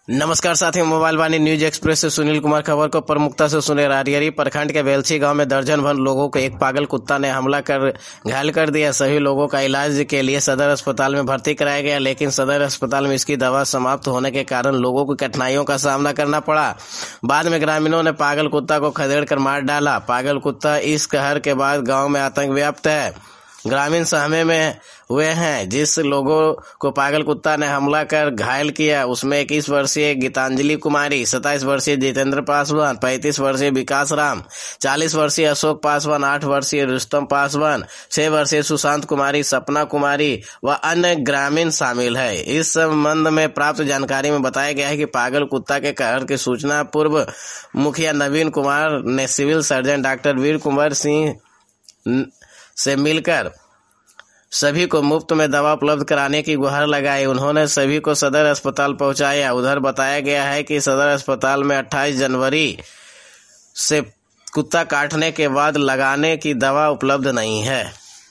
नमस्कार साथियों, मोबाइल वाणी news express से सुनील कुमार खबर को प्रमुखता से सुने। रारियरी प्रखंड के बेलछी गांव में दर्जन भर लोगों को एक पागल कुत्ता ने हमला कर घायल कर दिया। सभी लोगों का इलाज के लिए सदर अस्पताल में भर्ती कराया गया, लेकिन सदर अस्पताल में इसकी दवा समाप्त होने के कारण लोगों को कठिनाइयों का सामना करना पड़ा। बाद में ग्रामीणों ने पागल कुत्ता को खदेड़ कर मार डाला। पागल कुत्ता इस कहर के बाद गाँव में आतंक व्याप्त है। ग्रामीण सहमे में हुए हैं। जिस लोगों को पागल कुत्ता ने हमला कर घायल किया उसमें 21 वर्षीय गीतांजलि कुमारी, 27 वर्षीय जितेंद्र पासवान, 35 वर्षीय विकास राम, 40 वर्षीय अशोक पासवान, 8 वर्षीय रुस्तम पासवान, 6 वर्षीय सुशांत कुमारी, सपना कुमारी व अन्य ग्रामीण शामिल है। इस संबंध में प्राप्त जानकारी में बताया गया है कि पागल कुत्ता के कहर की सूचना पूर्व मुखिया नवीन कुमार ने civil surgeon doctor Veer Kunwar Singh से मिलकर सभी को मुफ्त में दवा उपलब्ध कराने की गुहार लगाई। उन्होंने सभी को सदर अस्पताल पहुंचाया। उधर बताया गया है कि सदर अस्पताल में 28 जनवरी से कुत्ता काटने के बाद लगाने की दवा उपलब्ध नहीं है।